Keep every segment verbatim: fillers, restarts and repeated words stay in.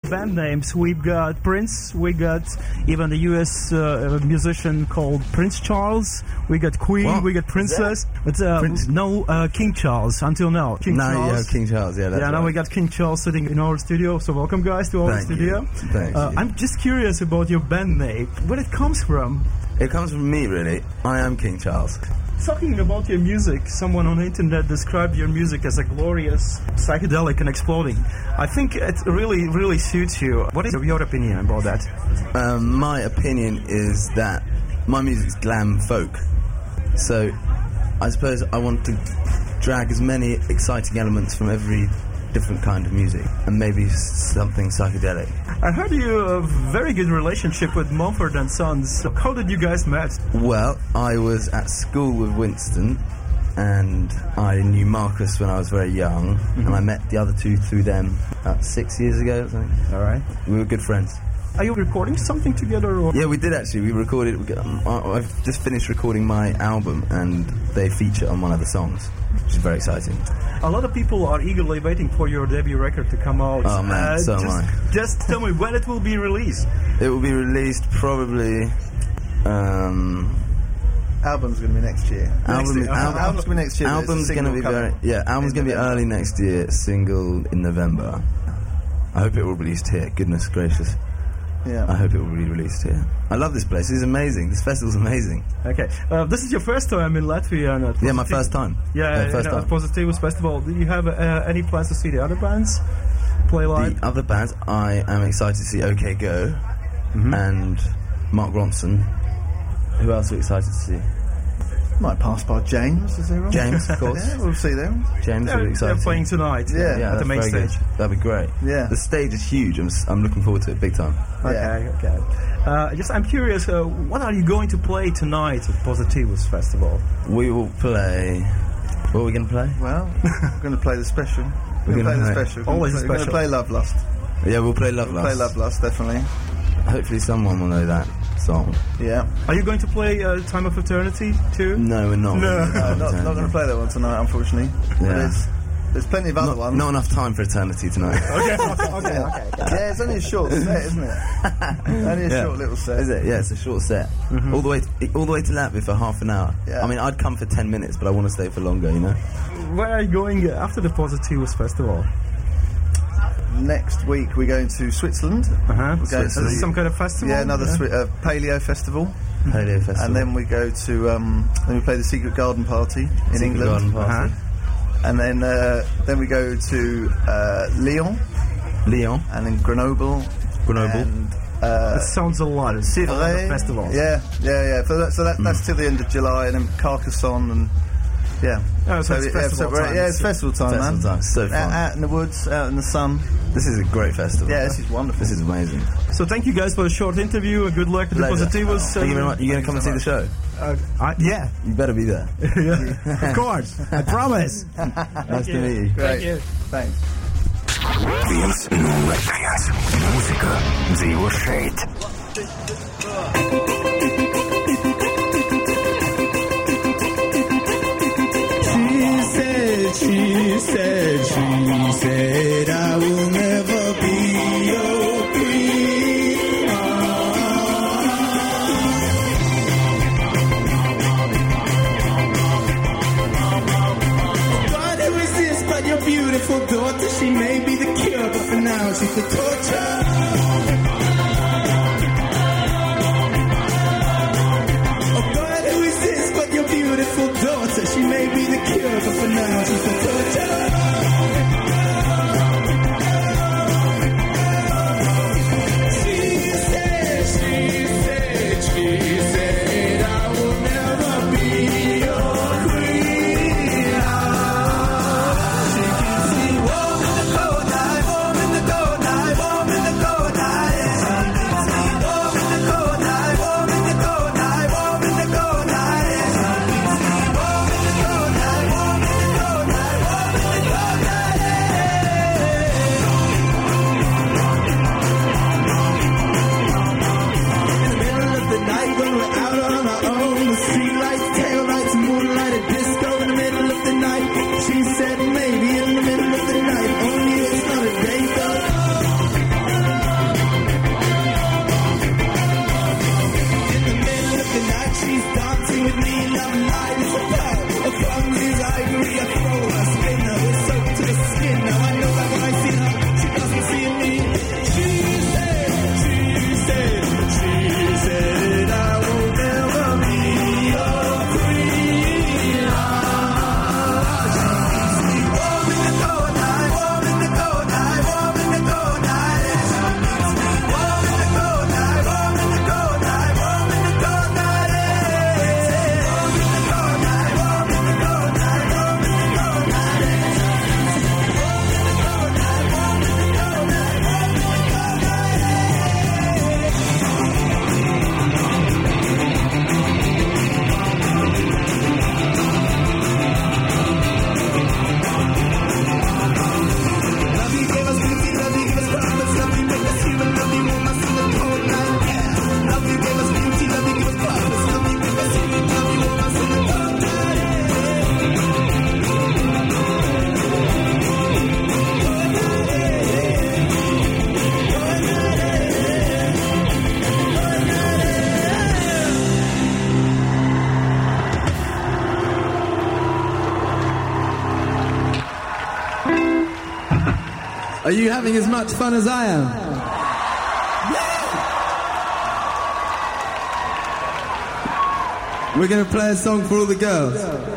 band names. We've got Prince, we got even a U S uh, musician called Prince Charles, we got Queen, what? we got Princess, but uh, Prince? no uh, King Charles until now. King now Charles. you have King Charles, yeah, that's Yeah, now right. we got King Charles sitting in our studio, so welcome guys to our Thank studio. you. Thank uh, you. I'm just curious about your band name, where it comes from. It comes from me, really. I am King Charles. Talking about your music, someone on the internet described your music as a glorious, psychedelic and exploding. I think it really, really suits you. What is your opinion about that? Um, my opinion is that my music's glam folk. So I suppose I want to drag as many exciting elements from every different kind of music and maybe something psychedelic. I heard you have a very good relationship with Mumford and Sons. How did you guys met? Well, I was at school with Winston and I knew Marcus when I was very young, mm-hmm. and I met the other two through them about six years ago or something. All right. We were good friends. Are you recording something together? Or? Yeah, we did actually. We recorded. Um, I've just finished recording my album, and they feature on one of the songs, which is very exciting. A lot of people are eagerly waiting for your debut record to come out. Oh man, uh, so just, am I. Just tell me when it will be released. It will be released probably. Um, album's going to be next year. Album, next year. Al- album's going to be next year. Album's going to be very. Yeah, album's going to be early next year. Single in November. I hope it will be released here. Goodness gracious. Yeah. I hope it will be released here. I love this place. It's amazing. This festival's amazing. Okay. Uh, this is your first time in Latvia. And yeah, my first time. Yeah, yeah first you know, time. Positivus Festival. Do you have uh, any plans to see the other bands play live? The other bands, I am excited to see OK Go, mm-hmm. and Mark Ronson. Who else are you excited to see? Might pass by James, is there? James, of course. Yeah, we'll see them. James, they're, will be excited. They're playing tonight. Yeah, yeah at the main stage. Good. That'd be great. Yeah, the stage is huge. I'm, I'm looking forward to it big time. Okay, yeah. okay. Uh, just, I'm curious. Uh, what are you going to play tonight at Positivus Festival? We will play. What are we going to play? Well, we're going to play the special. We're, we're going to play, play the special. Always play, a special. We're going to play Love Lust. Yeah, we'll play Love we'll Lust. Play Love Lust, definitely. Hopefully, someone will know that song. Yeah. Are you going to play uh, Time of Eternity too? No, we're not. No, no not, not going to play that one tonight, unfortunately. Yeah. There's, there's plenty of other not, ones. Not enough time for Eternity tonight. okay, okay, okay, okay. Yeah, it's only a short set, isn't it? Only a yeah. short little set. Is it? Yeah, it's a short set. Mm-hmm. All the way, to, all the way to Latvia for half an hour. Yeah. I mean, I'd come for ten minutes, but I want to stay for longer. You know. Where are you going after the Positivus Festival? Next week we're going to Switzerland. Uh-huh. We're going Is to this some kind of festival? Yeah, another yeah. Swi- uh, paleo festival. Paleo festival. And then we go to um, then we play the Secret Garden Party in Secret England. Garden Party. Uh-huh. And then uh, then we go to uh, Lyon. Lyon. And then Grenoble. Grenoble. And, uh, it sounds a lot. It's a lot of festivals. Yeah, yeah, yeah. So, that, so that, mm. that's till the end of July, and then Carcassonne and. Yeah. Oh, so, so it's yeah, festival so time. Yeah, it's festival time, festival man. Time. So fun. Out, out in the woods, out in the sun. This is a great festival. Yeah, this is wonderful. This is amazing. So thank you guys for the short interview, and good luck with the Positivus. Thank you very much. You going to come and see the show? Uh, I, yeah. You better be there. yeah. Of course. I promise. Nice to meet you. Great. Thank you. Thanks. Viens no Latvijas mūzika dzīvo šeit. She said, she said, I will never be your queen. But who is this but your beautiful daughter? She may be the cure, but for now she's the torture. She may be the cure, but for now she's the torture. She said, she said, she said, I will never be your queen. She can see warm in the cold night, warm in the cold night, warm in the cold night. She can see warm in the cold night, warm in the cold night, warm in the cold night. She can see warm in the cold night, warm in the cold night, warm in the Are you having as much fun as I am? We're going to play a song for all the girls.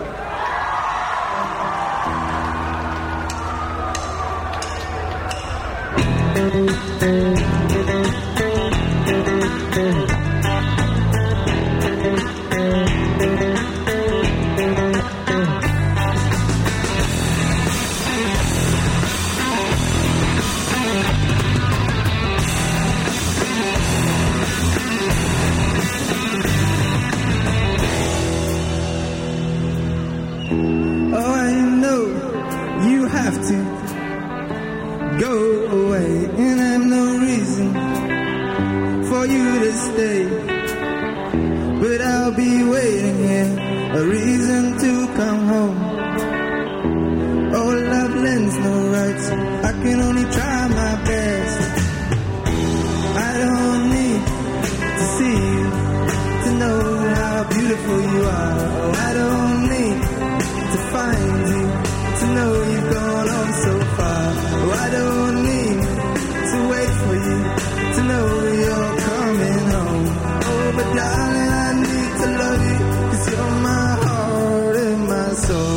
Oh, I know you have to go away, and I've no reason for you to stay. But I'll be waiting here, a reason to come home. Oh, love lends no rights, I can only try my best. I don't need to see you to know how beautiful you are. Oh, I don't need to find you, to know you've gone on so far. Oh, I don't need to wait for you, to know you're coming home. Oh, but darling, I need to love you, 'cause you're my heart and my soul.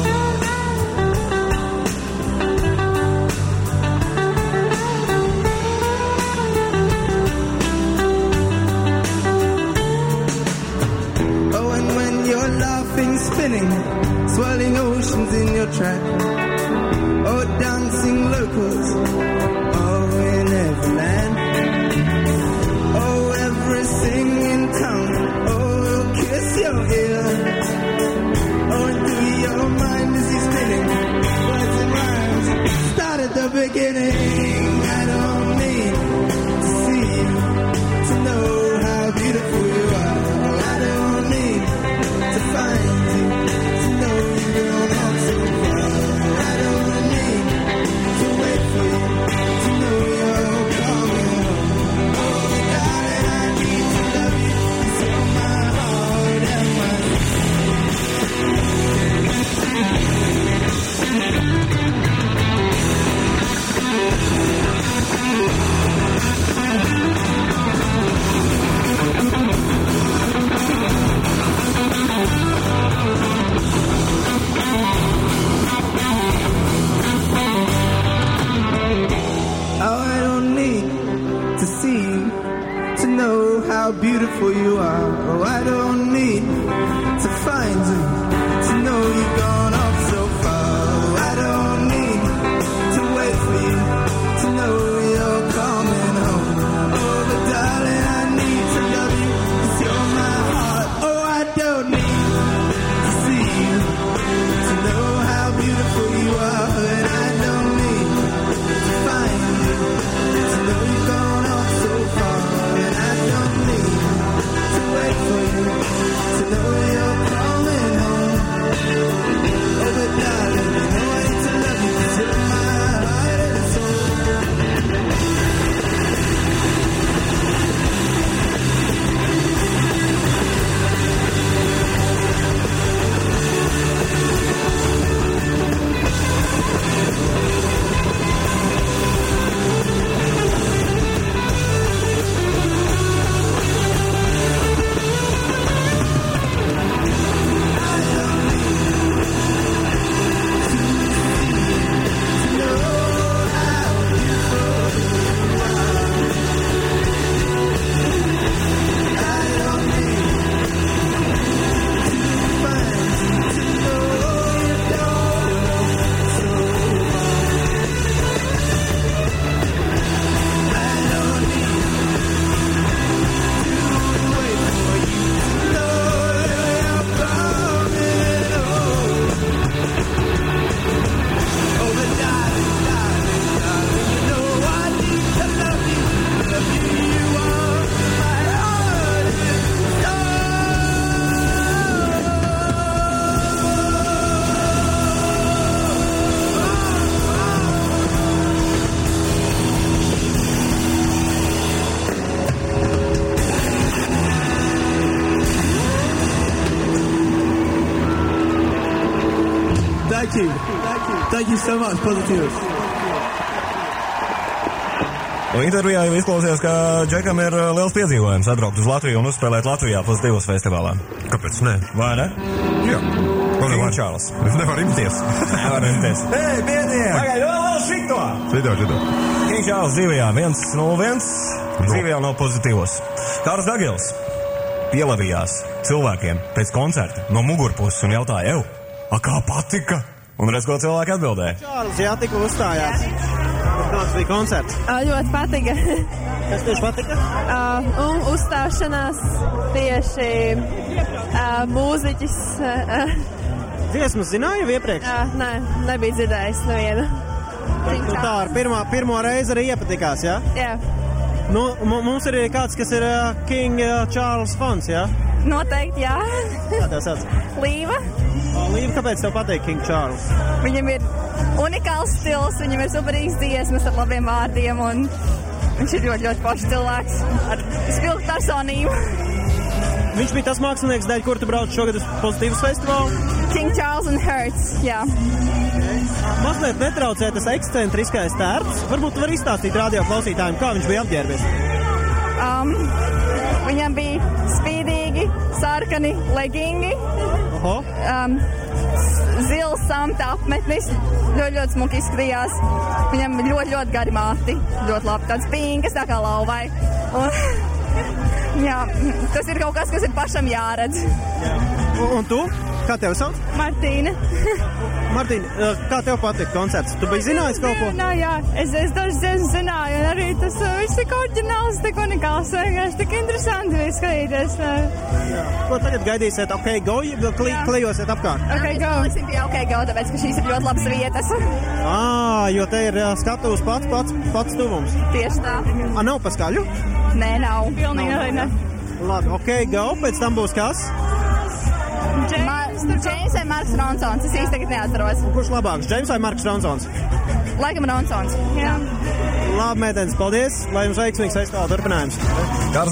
Oh, and when you're laughing, spinning, swirling oceans in your track. Oh, dancing locals, oh, in every land. Oh, every singing tongue, oh, will kiss your ear. Oh, and through your mind as you're spinning, words and rhymes, start at the beginning. I don't need to see you to know how beautiful you are. Oh, I don't need to find you to know you're not so far. I don't need to wait for you to know you're coming home. Oh, darling, I need to love you, 'cause you're my heart and my Oh, I don't need to see you to know how beautiful you are. Oh, I don't need to find you to know you've gone off so far. Oh, I don't need to wait for you to know you're coming home. Oh, but darling, I need to love you, 'cause you're my heart. Oh, I don't need to see you to know how beautiful you are. And I don't need to find you to know you've gone off so far. And I don't need to wait for you to know you're coming home. Oh, but darling, you know I need to love you, 'cause you're my heart and soul. Thank you. Thank you so much, Positivus. Un intervijā jau izklausījās, ka Džekam ir uh, liels piedzīvojums atbraukt uz Latviju un uzspēlēt Latvijā pozitīvos festivālā. Kāpēc ne? Vai ne? Jā. King Charles. Es nevaru imties. Nevaru imties. Hei, piediet! Pagaid, vēl, vēl šito! Šito, šito. King Charles dzīvajā viens nulle viens. Dzīvajā no pozitīvos. Kārs Dagils pielavījās cilvēkiem pēc koncerta no mugurpuses un jautāja, ev, a kā patika? Un redz, ko cilvēki atbildēja. Čārlis, jā, tikko uzstājās. Kāds bija koncerts? Uh, ļoti patika. Kas tieši patika? Uh, un uzstāšanās tieši uh, mūziķis. Uh, Dziesmas zināju jau iepriekš? Uh, nē, nebija dzirdējis nevienu. Nu, tā ar pirmā, pirmo reizi arī iepatikās, jā? Jā. Nu, mums ir kāds, kas ir uh, King uh, Charles fans, jā? Noteikti, jā. Kā tev sauc? Līva. O, Līva, kāpēc tev patīk King Charles? Viņam ir unikāls stils, viņam ir superīgs dziesmas ar labiem vārdiem, un viņš ir ļoti, ļoti foršs cilvēks ar spilgtu personību. Viņš bija tas mākslinieks, dēļ, kur tu brauc šogad uz Pozitīvas festivālu? King Charles and Hertz, jā. Mazliet netraucē tas ekscentriskais tērps. Varbūt tu vari izstāstīt radio klausītājiem, kā viņš bija apģērbies. Um, viņam bija spīdīgi, sarkani legingi, Oho. um, zils samta apmetnis, ļoti, ļoti smuki izskatījās. Viņam ļoti, ļoti gari māti, ļoti labi, tāds pinkas, tā kā lauvai. Un, jā, tas ir kaut kas, kas ir pašam jāredz. Jā. Un, un tu? Kā tev sauc? Martīna. Martīna, kā tev patīk koncerts? Tu biji zinājis kaut ko? Nā, jā, es, es dažas dziesmas zināju, un arī tas viss tik oriģināls, tik unikāls, vienkārši tik interesanti bija skatīties. Jā. Ko tagad gaidīsiet? Ok, go, kli, klijosiet apkārt? Ok, go. Mēs liksim pie ok, go, tāpēc, ka šīs ir ļoti labas vietas. Ā, jo te ir skatuvs pats, pats, pats tuvums. Tieši tā. A, nav paskaļu? Nē, nav. Pilnīgi arī ne. Labi, ok, go, pēc tam būs kas? Džeims vai Marks Ronsons, es īsti tagad neatceros. Kurš labāks, Džeims vai Marks Ronsons? Laikam Ronsons. Jā. Labi, meitenes, paldies, lai jums veiksmīgs festivāla turpinājums.